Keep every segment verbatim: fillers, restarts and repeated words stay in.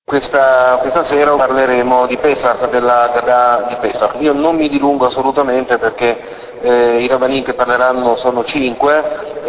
Questa, questa sera parleremo di Pesach, della Gadà di Pesach. Io non mi dilungo assolutamente perché eh, i rabbanim che parleranno sono cinque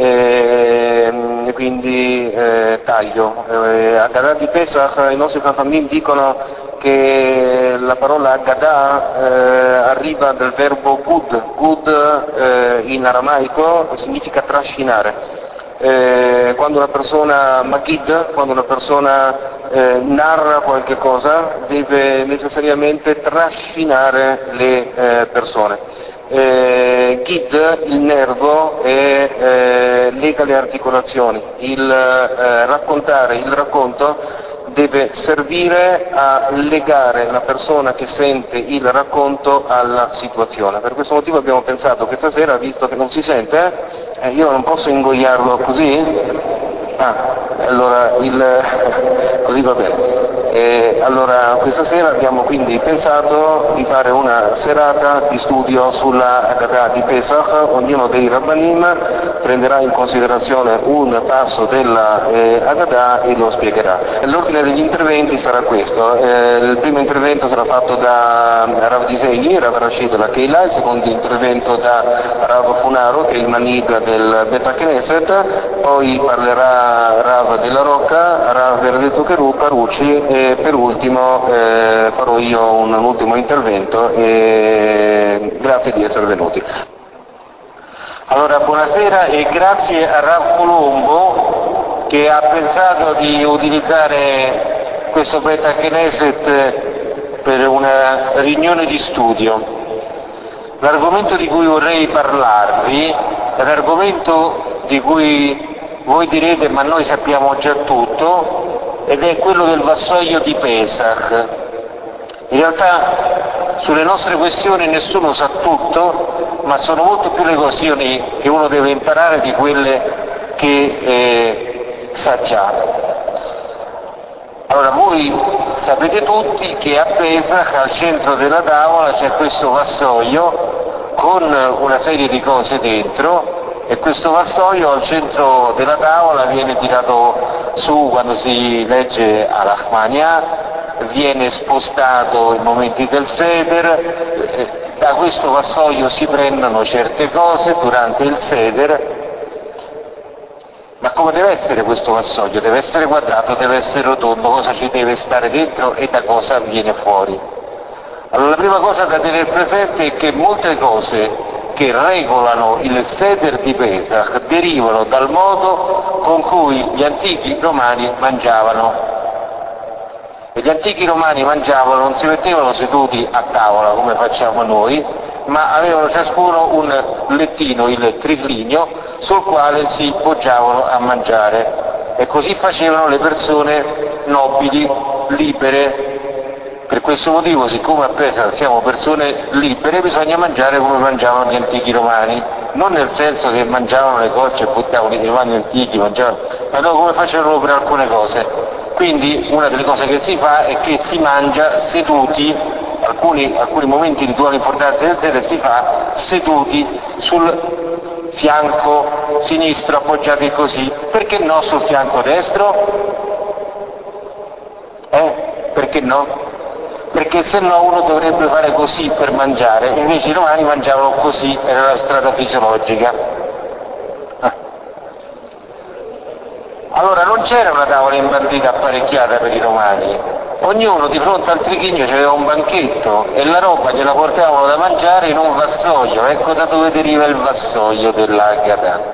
e, e quindi eh, taglio. Eh, a Gadà di Pesach i nostri Chachamim dicono che la parola Gadà eh, arriva dal verbo gud. Gud eh, in aramaico significa trascinare. Eh, quando una persona magid, quando una persona eh, narra qualche cosa, deve necessariamente trascinare le eh, persone. Eh, gid, il nervo, è, eh, lega le articolazioni. Il eh, raccontare, il racconto deve servire a legare la persona che sente il racconto alla situazione. Per questo motivo abbiamo pensato che stasera, visto che non si sente, eh, io non posso ingoiarlo così? Ah, allora il... così va bene. E allora questa sera abbiamo quindi pensato di fare una serata di studio sulla Haggadah di Pesach. Ognuno dei Rabbanim prenderà in considerazione un passo della eh, Haggadah e lo spiegherà. L'ordine degli interventi sarà questo: eh, il primo intervento sarà fatto da Rav Disegni, Rav Rashid della Keilah, il secondo intervento da Rav Funaro, che è il Manid del Beta Knesset, poi parlerà Rav della Rocca, Rav Benedetto Carucci e per ultimo eh, farò io un, un ultimo intervento e grazie di essere venuti. Allora, buonasera e grazie a Rav Colombo che ha pensato di utilizzare questo Beta Knesset per una riunione di studio. L'argomento di cui vorrei parlarvi è un argomento di cui voi direte ma noi sappiamo già tutto, ed è quello del vassoio di Pesach. In realtà sulle nostre questioni nessuno sa tutto, ma sono molto più le questioni che uno deve imparare di quelle che eh, sa già. Allora, voi sapete tutti che a Pesach, al centro della tavola, c'è questo vassoio con una serie di cose dentro, e questo vassoio al centro della tavola viene tirato su quando si legge Al-Rahmania, viene spostato in momenti del Seder, da questo vassoio si prendono certe cose durante il Seder. Ma come deve essere questo vassoio? Deve essere quadrato, deve essere rotondo, cosa ci deve stare dentro e da cosa viene fuori? Allora, la prima cosa da tenere presente è che molte cose che regolano il Seder di Pesach derivano dal modo con cui gli antichi romani mangiavano. E gli antichi romani mangiavano, non si mettevano seduti a tavola come facciamo noi, ma avevano ciascuno un lettino, il triclinio, sul quale si poggiavano a mangiare. E così facevano le persone nobili, libere. Per questo motivo, siccome a Pesach siamo persone libere, bisogna mangiare come mangiavano gli antichi romani, non nel senso che mangiavano le cocce e buttavano i romani antichi, mangiavano, ma no, come facevano per alcune cose. Quindi una delle cose che si fa è che si mangia seduti, alcuni, alcuni momenti rituali importanti del sera si fa seduti sul fianco sinistro, appoggiati così. Perché no sul fianco destro? Eh? Perché no? Perché se no uno dovrebbe fare così per mangiare, invece i romani mangiavano così, era la strada fisiologica. Ah. Allora non c'era una tavola imbandita apparecchiata per i romani, ognuno di fronte al trichinio c'aveva un banchetto e la roba gliela portavano da mangiare in un vassoio. Ecco da dove deriva il vassoio dell'Haggadah.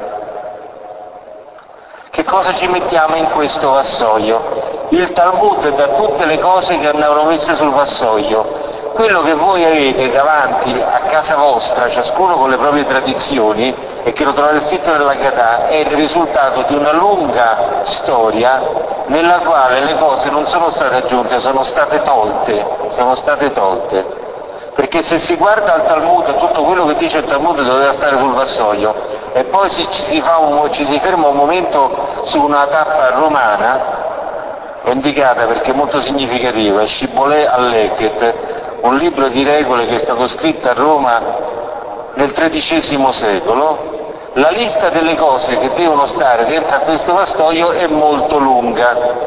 Che cosa ci mettiamo in questo vassoio? Il Talmud dà tutte le cose che andavano messe sul vassoio. Quello che voi avete davanti a casa vostra, ciascuno con le proprie tradizioni, e che lo trovate scritto nell'Haggadah, è il risultato di una lunga storia nella quale le cose non sono state aggiunte, sono state tolte, sono state tolte. Perché se si guarda al Talmud, tutto quello che dice il Talmud doveva stare sul vassoio, e poi si, ci, si fa un, ci si ferma un momento su una tappa romana, è indicata perché è molto significativa, Scibolè Alleket, un libro di regole che è stato scritto a Roma nel tredicesimo secolo. La lista delle cose che devono stare dentro a questo vassoio è molto lunga.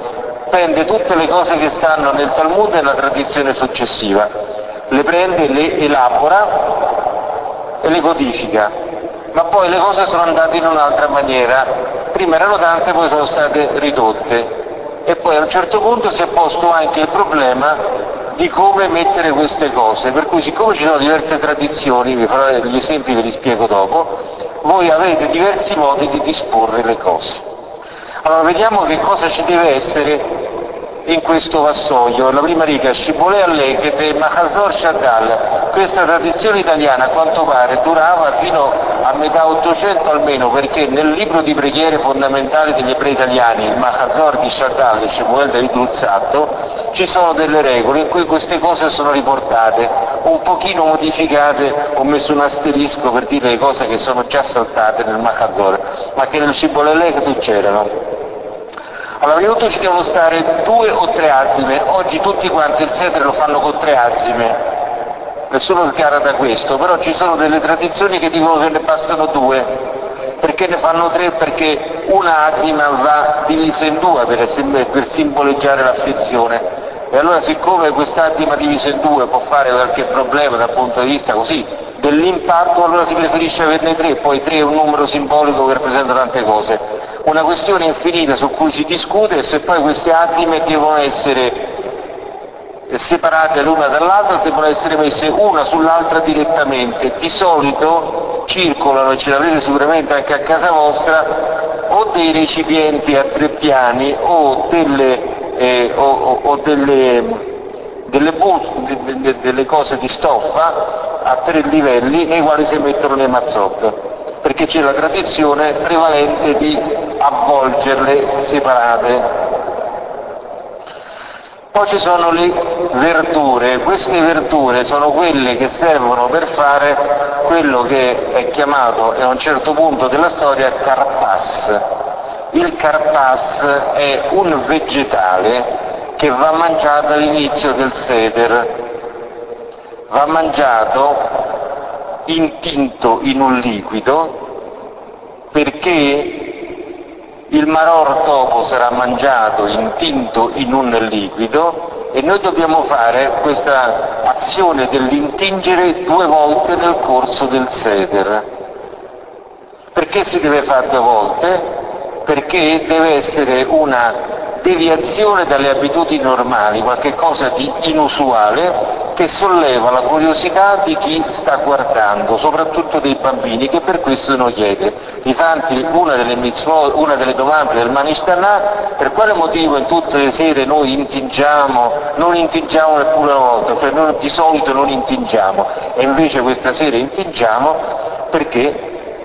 prende tutte le cose che stanno nel Talmud e nella tradizione successiva, le prende, le elabora e le codifica, ma poi le cose sono andate in un'altra maniera, prima erano tante, poi sono state ridotte, e poi a un certo punto si è posto anche il problema di come mettere queste cose, per cui siccome ci sono diverse tradizioni, vi farò degli esempi, ve li spiego dopo, voi avete diversi modi di disporre le cose. Allora vediamo che cosa ci deve essere in questo vassoio. La prima riga, Shibbolei Alekete, Mahazor Shaddal. Questa tradizione italiana a quanto pare durava fino a metà Ottocento almeno, perché nel libro di preghiere fondamentali degli ebrei italiani, il Mahazor di Shaddal, il Shemuel David Luzzatto, ci sono delle regole in cui queste cose sono riportate, un pochino modificate, ho messo un asterisco per dire le cose che sono già saltate nel Mahazor, ma che nel Shibbolei Alekete c'erano. Allora, innanzitutto ci devono stare due o tre azime, oggi tutti quanti il seder lo fanno con tre azime, nessuno sgara da questo, però ci sono delle tradizioni che dicono che ne bastano due, perché ne fanno tre? Perché una azima va divisa in due per, per simboleggiare l'afflizione, e allora siccome quest'azima divisa in due può fare qualche problema dal punto di vista così dell'impatto, allora si preferisce averne tre, poi tre è un numero simbolico che rappresenta tante cose. Una questione infinita su cui si discute se poi queste azime devono essere separate l'una dall'altra o devono essere messe una sull'altra direttamente. Di solito circolano, e ce l'avrete sicuramente anche a casa vostra, o dei recipienti a tre piani o delle, eh, o, o, o delle, delle, buste, delle cose di stoffa a tre livelli nei quali si mettono le mazzotte, perché c'è la tradizione prevalente di avvolgerle separate. Poi ci sono le verdure, queste verdure sono quelle che servono per fare quello che è chiamato a un certo punto della storia karpas. Il karpas è un vegetale che va mangiato all'inizio del seder, va mangiato intinto in un liquido, perché il maror dopo sarà mangiato intinto in un liquido e noi dobbiamo fare questa azione dell'intingere due volte nel corso del seder. Perché si deve fare due volte? Perché deve essere una deviazione dalle abitudini normali, qualche cosa di inusuale che solleva la curiosità di chi sta guardando, soprattutto dei bambini, che per questo non chiede. Difatti una delle mitzvot, una delle domande del Manishtanah, per quale motivo in tutte le sere noi intingiamo, non intingiamo neppure una volta, cioè noi di solito non intingiamo, e invece questa sera intingiamo, perché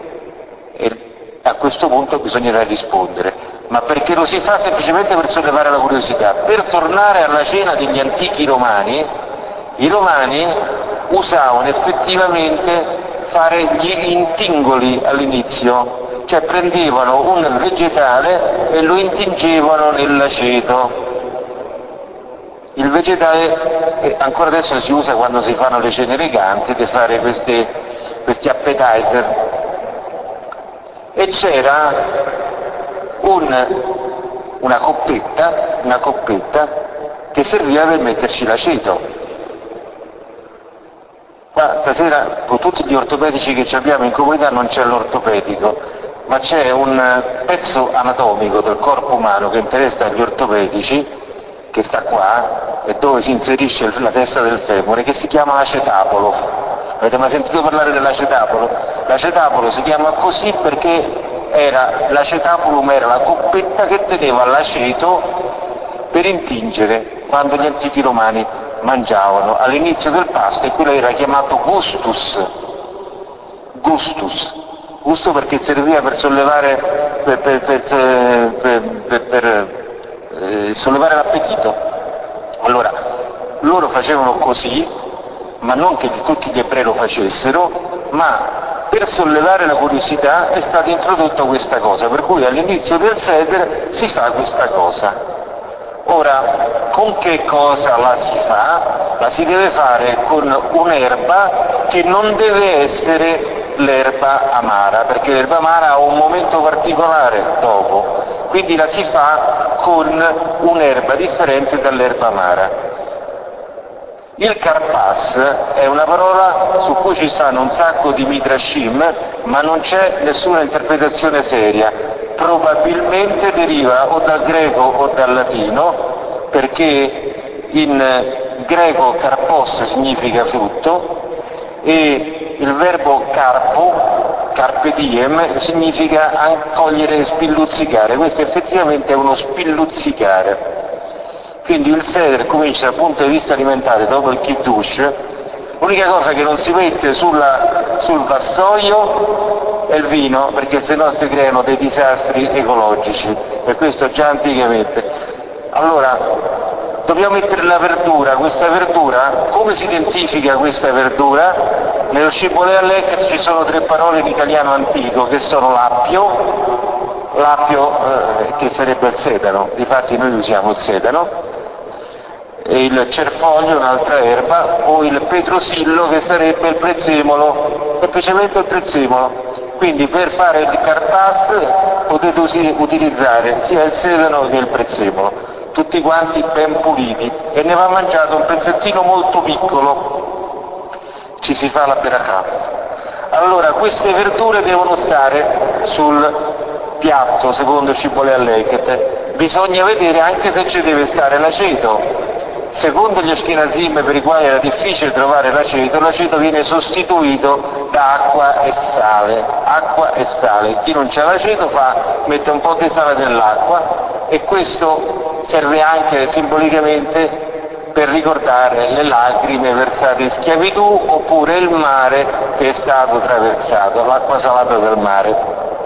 a questo punto bisognerà rispondere. Ma perché lo si fa semplicemente per sollevare la curiosità. Per tornare alla cena degli antichi romani, i romani usavano effettivamente fare gli intingoli all'inizio, cioè prendevano un vegetale e lo intingevano nell'aceto. Il vegetale eh, ancora adesso si usa quando si fanno le cene eleganti per fare queste, questi appetizer. E c'era un, una coppetta, una coppetta che serviva per metterci l'aceto. Qua stasera con tutti gli ortopedici che abbiamo in comunità non c'è l'ortopedico, ma c'è un pezzo anatomico del corpo umano che interessa agli ortopedici, che sta qua, e dove si inserisce la testa del femore, che si chiama acetapolo. Avete mai sentito parlare dell'acetapolo? L'acetapolo si chiama così perché era, l'acetapulum era la coppetta che teneva l'aceto per intingere quando gli antichi romani mangiavano all'inizio del pasto, e quello era chiamato gustus. Gustus. Gusto perché serviva per sollevare, per, per, per, per, per eh, sollevare l'appetito. Allora, loro facevano così, ma non che tutti gli ebrei lo facessero, ma per sollevare la curiosità è stata introdotta questa cosa, per cui all'inizio del seder si fa questa cosa. Ora, con che cosa la si fa? La si deve fare con un'erba che non deve essere l'erba amara, perché l'erba amara ha un momento particolare dopo, quindi la si fa con un'erba differente dall'erba amara. Il karpas è una parola su cui ci stanno un sacco di midrashim, ma non c'è nessuna interpretazione seria. Probabilmente deriva o dal greco o dal latino, perché in greco karpos significa frutto e il verbo carpo, carpe diem, significa cogliere e spilluzzicare. Questo effettivamente è uno spilluzzicare. Quindi il seder comincia dal punto di vista alimentare dopo il kiddush. L'unica cosa che non si mette sulla, sul vassoio è il vino, perché sennò si creano dei disastri ecologici, e questo già anticamente. Allora, dobbiamo mettere la verdura. Questa verdura, come si identifica questa verdura? Nello Shibbolei Alek ci sono tre parole in italiano antico, che sono l'appio, l'appio eh, che sarebbe il sedano, difatti noi usiamo il sedano, e il cerfoglio, un'altra erba, o il petrosillo che sarebbe il prezzemolo, semplicemente il prezzemolo. Quindi per fare il karpas potete utilizzare sia il sedano che il prezzemolo, tutti quanti ben puliti, e ne va mangiato un pezzettino molto piccolo, ci si fa la berachà. Allora queste verdure devono stare sul piatto secondo il Shibbolei Aleket, bisogna vedere anche se ci deve stare l'aceto. Secondo gli Ashkenazim, per i quali era difficile trovare l'aceto, l'aceto viene sostituito da acqua e sale, acqua e sale. Chi non c'ha l'aceto fa, mette un po' di sale nell'acqua, e questo serve anche simbolicamente per ricordare le lacrime versate in schiavitù, oppure il mare che è stato traversato, l'acqua salata del mare.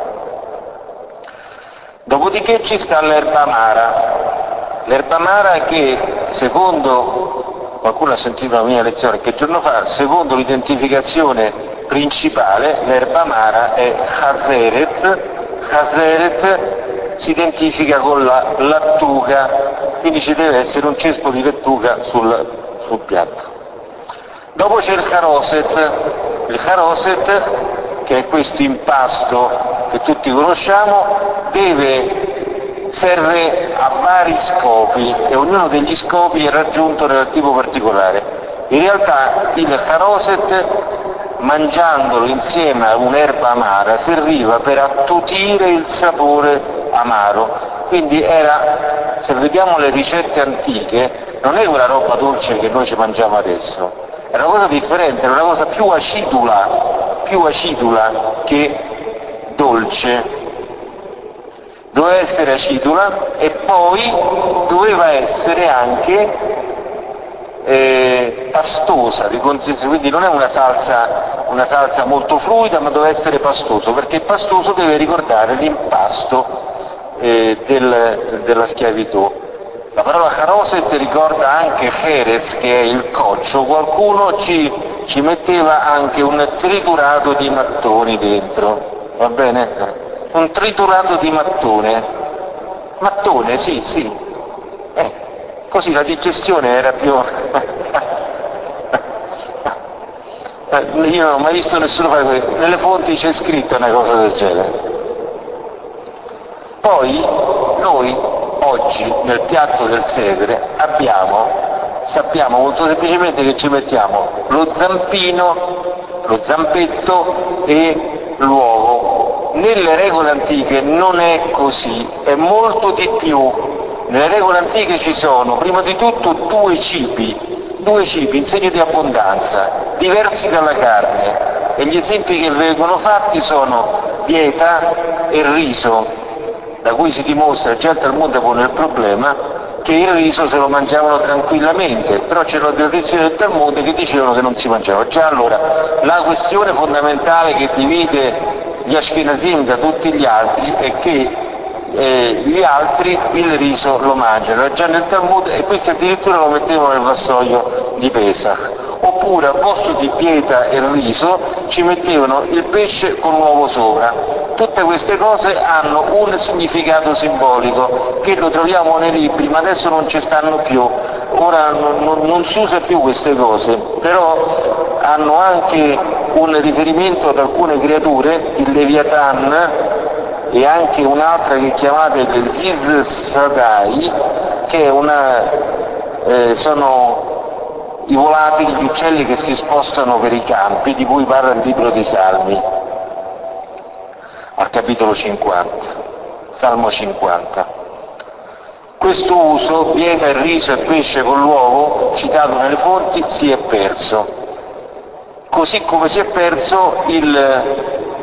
Dopodiché ci sta l'erba amara. L'erba amara che, secondo, qualcuno ha sentito la mia lezione che giorno fa, secondo l'identificazione principale, l'erba amara è Hazeret. Hazeret si identifica con la lattuga, quindi ci deve essere un cespo di lattuga sul, sul piatto. Dopo c'è il Haroset. Il Haroset, che è questo impasto che tutti conosciamo, deve serve a vari scopi, e ognuno degli scopi è raggiunto nel tipo particolare. In realtà il Haroset, mangiandolo insieme a un'erba amara, serviva per attutire il sapore amaro. Quindi era, se vediamo le ricette antiche, non è quella roba dolce che noi ci mangiamo adesso, era una cosa differente, era una cosa più acidula, più acidula che dolce. Doveva essere acidula e poi doveva essere anche eh, pastosa di consistenza, quindi non è una salsa, una salsa molto fluida, ma deve essere pastoso, perché pastoso deve ricordare l'impasto eh, del, della schiavitù. La parola Haroset ricorda anche Heres, che è il coccio. Qualcuno ci, ci metteva anche un triturato di mattoni dentro, va bene? Un triturato di mattone. Mattone, sì, sì. Eh, così la digestione era più... Io non ho mai visto nessuno fare questo. Nelle fonti c'è scritta una cosa del genere. Poi, noi, oggi, nel piatto del sedere, abbiamo, sappiamo molto semplicemente che ci mettiamo lo zampino, lo zampetto e l'uovo. Nelle regole antiche non è così, è molto di più. Nelle regole antiche ci sono, prima di tutto, due cibi, due cibi in segno di abbondanza, diversi dalla carne, e gli esempi che vengono fatti sono bieta e riso, da cui si dimostra, già il Talmud pone il problema, che il riso se lo mangiavano tranquillamente, però c'erano delle tradizioni del Talmud che dicevano che non si mangiava. Già allora, la questione fondamentale che divide gli Ashkenazim da tutti gli altri è che eh, gli altri il riso lo mangiano, è già nel Talmud, e questi addirittura lo mettevano nel vassoio di Pesach. Oppure al posto di bieta e riso ci mettevano il pesce con l'uovo sopra. Tutte queste cose hanno un significato simbolico che lo troviamo nei libri, ma adesso non ci stanno più. Ora non, non, non si usa più queste cose, però hanno anche un riferimento ad alcune creature, il Leviathan, e anche un'altra che chiamate il Giz Sadai, che è una, eh, sono i volatili, gli uccelli che si spostano per i campi, di cui parla il libro dei Salmi, al capitolo cinquanta, Salmo cinquanta. Questo uso, vieta il riso e pesce con l'uovo, citato nelle fonti, si è perso. Così come si è perso il,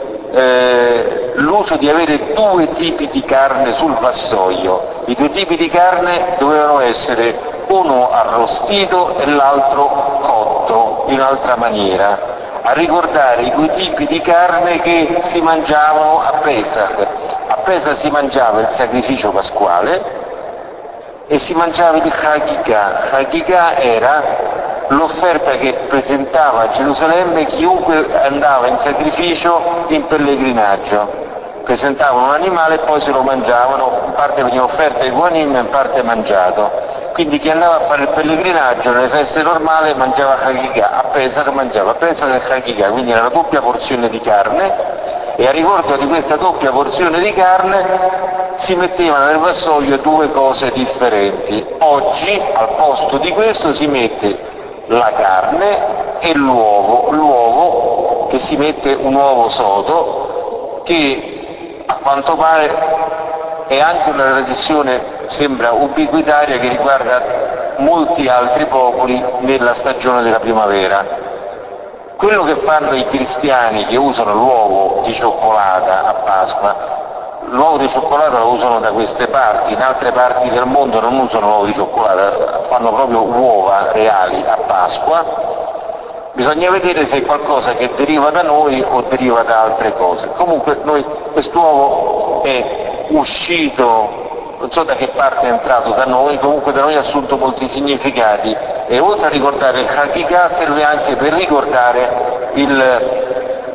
eh, l'uso di avere due tipi di carne sul vassoio. I due tipi di carne dovevano essere uno arrostito e l'altro cotto in un'altra maniera, a ricordare i due tipi di carne che si mangiavano a Pesach. A Pesach si mangiava il sacrificio pasquale e si mangiava il Hagigah. Hagigah era l'offerta che presentava a Gerusalemme chiunque andava in sacrificio in pellegrinaggio. Presentavano un animale e poi se lo mangiavano, in parte veniva offerta ai Kohanim e in parte mangiato. Quindi chi andava a fare il pellegrinaggio nelle feste normali mangiava Hagigah, a Pesach mangiava Pesach e Hagigah, quindi era una doppia porzione di carne, e a ricordo di questa doppia porzione di carne si mettevano nel vassoio due cose differenti. Oggi al posto di questo si mette la carne e l'uovo, l'uovo che si mette un uovo sodo, che a quanto pare è anche una tradizione, sembra ubiquitaria, che riguarda molti altri popoli nella stagione della primavera. Quello che fanno i cristiani che usano l'uovo di cioccolata a Pasqua, l'uovo di cioccolata lo usano da queste parti, in altre parti del mondo non usano l'uovo di cioccolata, fanno proprio uova reali a Pasqua. Bisogna vedere se è qualcosa che deriva da noi o deriva da altre cose. Comunque noi, quest'uovo è uscito, non so da che parte è entrato da noi, comunque da noi ha assunto molti significati, e oltre a ricordare il Hagigah serve anche per ricordare il,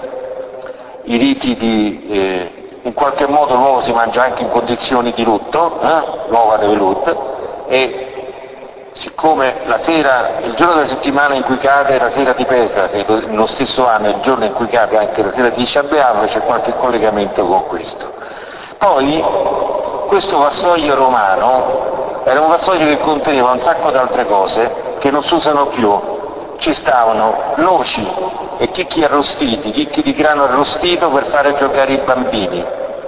i riti di, eh, in qualche modo l'uovo si mangia anche in condizioni di lutto, eh? l'uova dei lut, e siccome la sera, il giorno della settimana in cui cade la sera di Pesach, e lo stesso anno è il giorno in cui cade anche la sera di Tisha B'Av, c'è qualche collegamento con questo. Poi questo vassoio romano era un vassoio che conteneva un sacco di altre cose che non si usano più. Ci stavano noci e chicchi arrostiti, chicchi di grano arrostito per fare giocare i bambini.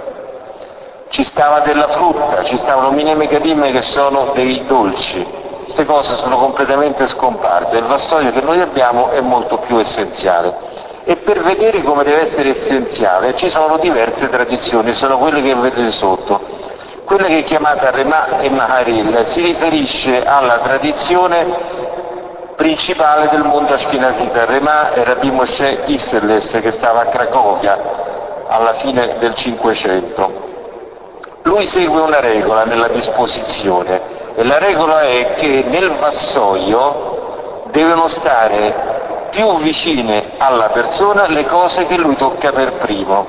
Ci stava della frutta, ci stavano mine megadime che sono dei dolci. Queste cose sono completamente scomparse. Il vassoio che noi abbiamo è molto più essenziale. E per vedere come deve essere essenziale ci sono diverse tradizioni, sono quelle che vedete sotto. Quella che è chiamata Remà e Maharil si riferisce alla tradizione principale del mondo ashkenazita. Remà è Rabbi Moshe Isserles, che stava a Cracovia alla fine del Cinquecento. Lui segue una regola nella disposizione, e la regola è che nel vassoio devono stare più vicine alla persona le cose che lui tocca per primo.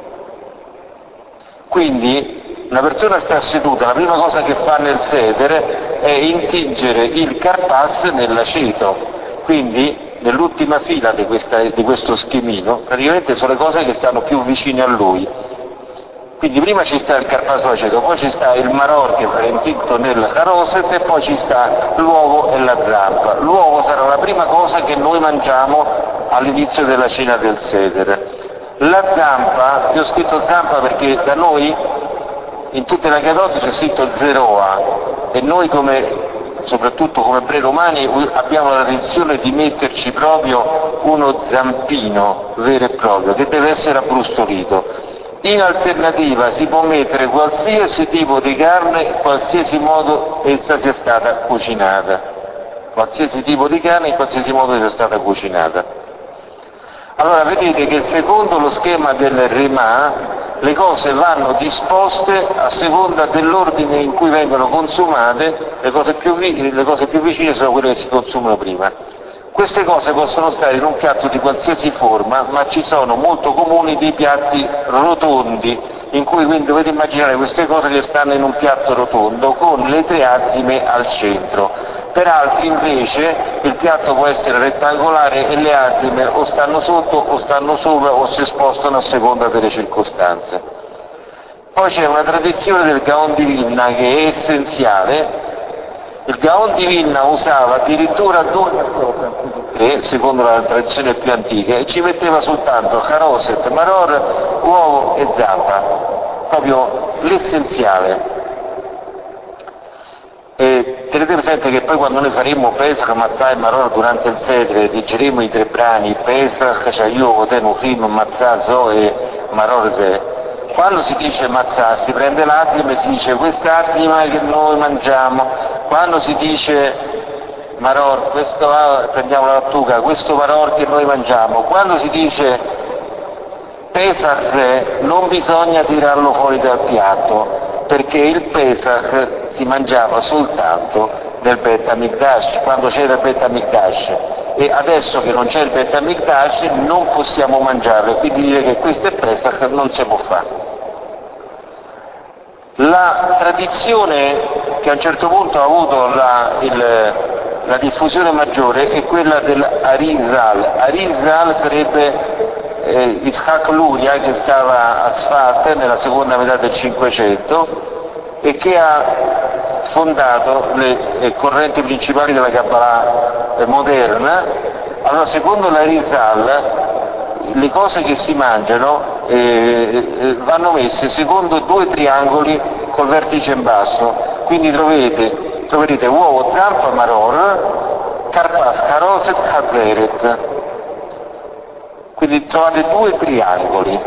Quindi una persona sta seduta, la prima cosa che fa nel sedere è intingere il carpas nell'aceto, quindi nell'ultima fila di, questa, di questo schemino praticamente sono le cose che stanno più vicine a lui. Quindi prima ci sta il carpaso aceto, poi ci sta il maror che è intinto nel caroset, e poi ci sta l'uovo e la zampa. L'uovo sarà la prima cosa che noi mangiamo all'inizio della cena del sedere. La zampa, io ho scritto zampa perché da noi in tutte le cadote c'è scritto zeroa, e noi come, soprattutto come ebrei romani, abbiamo la tradizione di metterci proprio uno zampino vero e proprio che deve essere abbrustolito. In alternativa si può mettere qualsiasi tipo di carne, in qualsiasi modo essa sia stata cucinata. Qualsiasi tipo di carne, in qualsiasi modo sia stata cucinata. Allora vedete che secondo lo schema del Remà le cose vanno disposte a seconda dell'ordine in cui vengono consumate, le cose più, vi- le cose più vicine sono quelle che si consumano prima. Queste cose possono stare in un piatto di qualsiasi forma, ma ci sono molto comuni dei piatti rotondi, in cui quindi dovete immaginare queste cose che stanno in un piatto rotondo con le tre azime al centro. Per altri invece il piatto può essere rettangolare e le azime o stanno sotto o stanno sopra o si spostano a seconda delle circostanze. Poi c'è una tradizione del Gaon di Vilna che è essenziale. Il Gaon di Vilna usava addirittura due carote, secondo la tradizione più antica, e ci metteva soltanto caroset, maror, uovo e zampa, proprio l'essenziale. E tenete presente che poi quando noi faremo Pesach, Matzah e Maror durante il Sedre, leggeremo i tre brani, Pesach, Shayu, Koten, Ufim, Matzah, Zo e Maror Ze. Quando si dice Matzah si prende l'atlima e si dice quest'atlima che noi mangiamo. Quando si dice Maror, questo, prendiamo la lattuga, questo Maror che noi mangiamo. Quando si dice Pesach non bisogna tirarlo fuori dal piatto, perché il Pesach si mangiava soltanto nel Bet HaMikdash, quando c'era il Bet HaMikdash, e adesso che non c'è il Bet HaMikdash non possiamo mangiarlo, quindi dire che questo è Pesach non si può fare. La tradizione che a un certo punto ha avuto la, il, la diffusione maggiore è quella dell'Arizal. Arizal sarebbe eh, Yitzhak Luria, che stava a Sfat nella seconda metà del Cinquecento e che ha fondato le, le correnti principali della Kabbalah eh, moderna. Allora, secondo l'Arizal, le cose che si mangiano eh, eh, vanno messe secondo due triangoli col vertice in basso, quindi trovete, troverete uovo, zampa, maror, karpas, karoset, hazeret, quindi trovate due triangoli.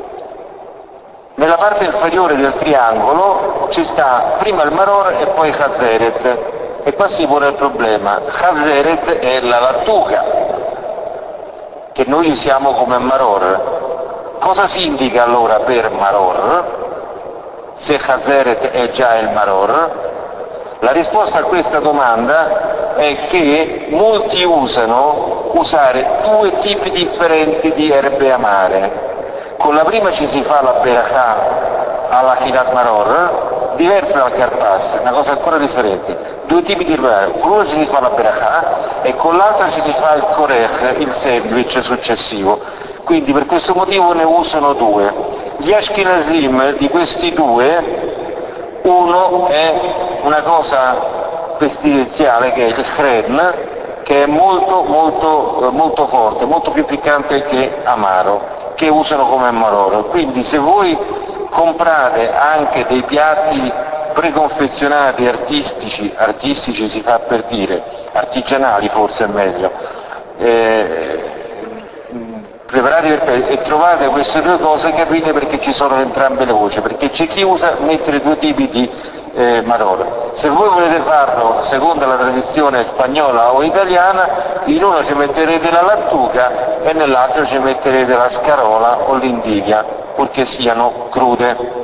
Nella parte inferiore del triangolo ci sta prima il maror e poi hazeret, e qua si pone il problema. Hazeret è la lattuga che noi usiamo come maror. Cosa si indica allora per maror? Se Hazeret è già il maror? La risposta a questa domanda è che molti usano usare due tipi differenti di erbe amare. Con la prima ci si fa la berachà alla Hilat Maror, diversa dal Karpas, una cosa ancora differente. Due tipi di erbe amare, con uno ci si fa la berachà e con l'altra ci si fa il korech, il sandwich successivo. Quindi per questo motivo ne usano due. Gli Ashkenazim di questi due, uno è una cosa pestilenziale che è il Khren, che è molto molto molto forte, molto più piccante che amaro, che usano come maror. Quindi se voi comprate anche dei piatti preconfezionati artistici, artistici si fa per dire, artigianali forse è meglio, eh, preparati per e trovate queste due cose, capite perché ci sono entrambe le voci, perché c'è chi usa mettere due tipi di eh, maror. Se voi volete farlo secondo la tradizione spagnola o italiana, in uno ci metterete la lattuga e nell'altro ci metterete la scarola o l'indivia, purché siano crude.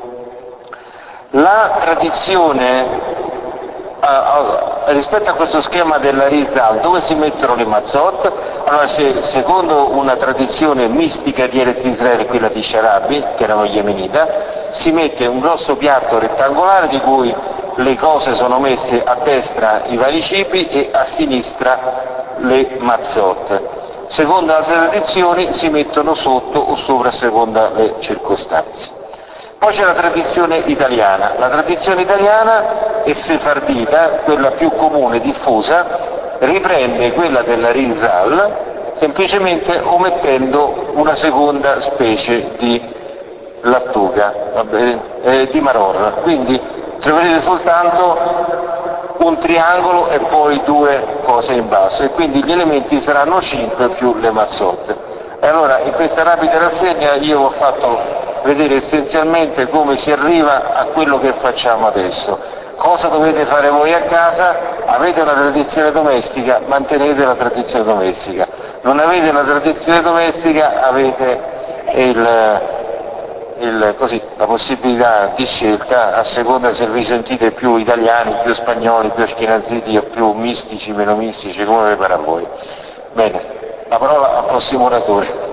La tradizione Uh, rispetto a questo schema dell'Arizal, dove si mettono le mazzot? Allora, se, secondo una tradizione mistica di Eretz Israele, quella di Sharabi, che erano gli Yemenita, si mette un grosso piatto rettangolare di cui le cose sono messe a destra i vari cibi e a sinistra le mazzot. Secondo altre tradizioni si mettono sotto o sopra a seconda le circostanze. Poi c'è la tradizione italiana. La tradizione italiana è sefardita, quella più comune, diffusa, riprende quella della Rizal, semplicemente omettendo una seconda specie di lattuga, eh, di maror. Quindi troverete soltanto un triangolo e poi due cose in basso, e quindi gli elementi saranno cinque più le mazzotte. E allora, in questa rapida rassegna io ho fatto vedere essenzialmente come si arriva a quello che facciamo adesso. Cosa dovete fare voi a casa? Avete una tradizione domestica, mantenete la tradizione domestica. Non avete una tradizione domestica, avete il, il, così, la possibilità di scelta a seconda se vi sentite più italiani, più spagnoli, più ashkenaziti o più mistici, meno mistici, come vi pare a voi. Bene, la parola al prossimo oratore.